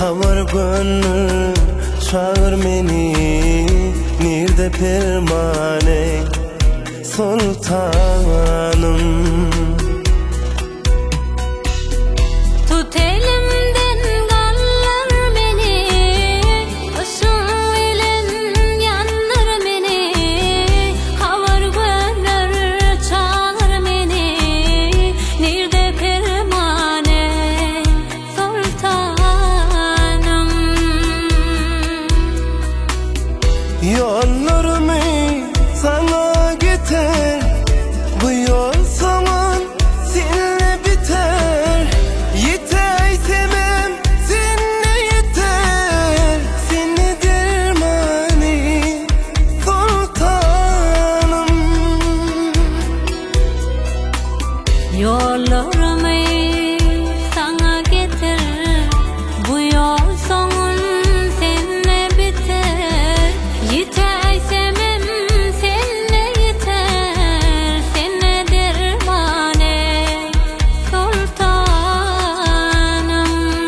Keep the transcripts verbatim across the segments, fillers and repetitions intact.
Havar gönül çağır meni, nirde permane sultanım. Tut elimden gallar beni, ışın ilen yanlar beni. Havar gönül çağır beni, nirde permane sultanım. Yollarımı sana getir, bu yol zaman seninle biter. Yiteysemem seninle yeter, seni dermani sultanım. Yollarımı sana getir, bu yol sonun seninle biter. Yiteysemem seninle yeter, seni dermane sultanım.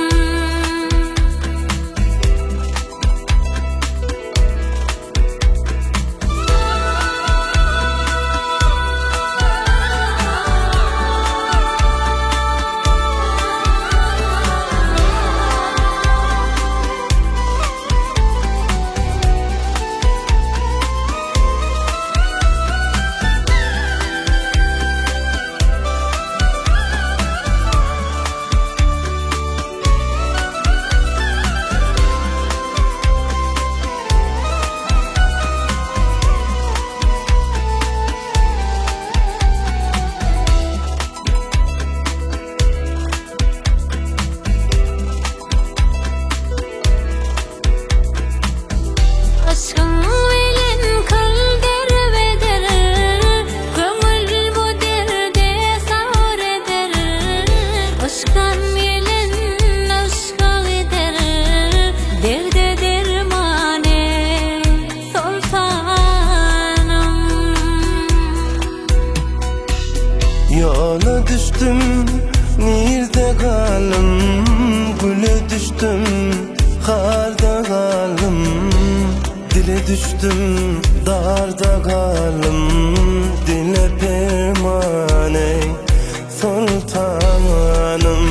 Aşkın bilen kıl derbeder, gömül bu derde sağır eder. Aşkın bilen aşka gider, derde dermane sultanım. Yola düştüm, nirde kalım, güle düştüm, karda kalım. Dile düştüm, darda kalım, dile permane sultanım.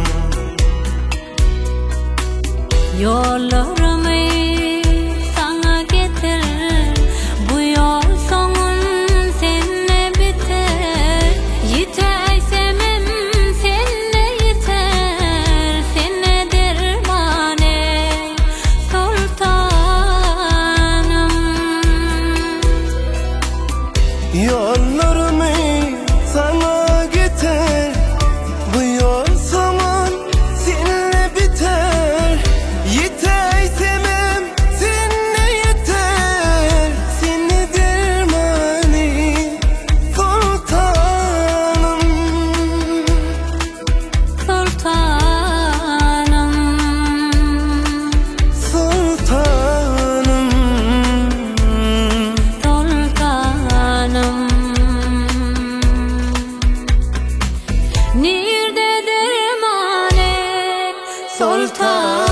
Yollarımı sana getir, bu yol sonun seninle biter. Yiteysemem seninle yeter, seni dermane sultanım. Yollarımı sana getir, bu yol zaman seninle biter. Yiteysemem seninle yeter, seni dermani sultanım. Sultanım. Sultanım. Sultanım. Nirde dermane sultanım.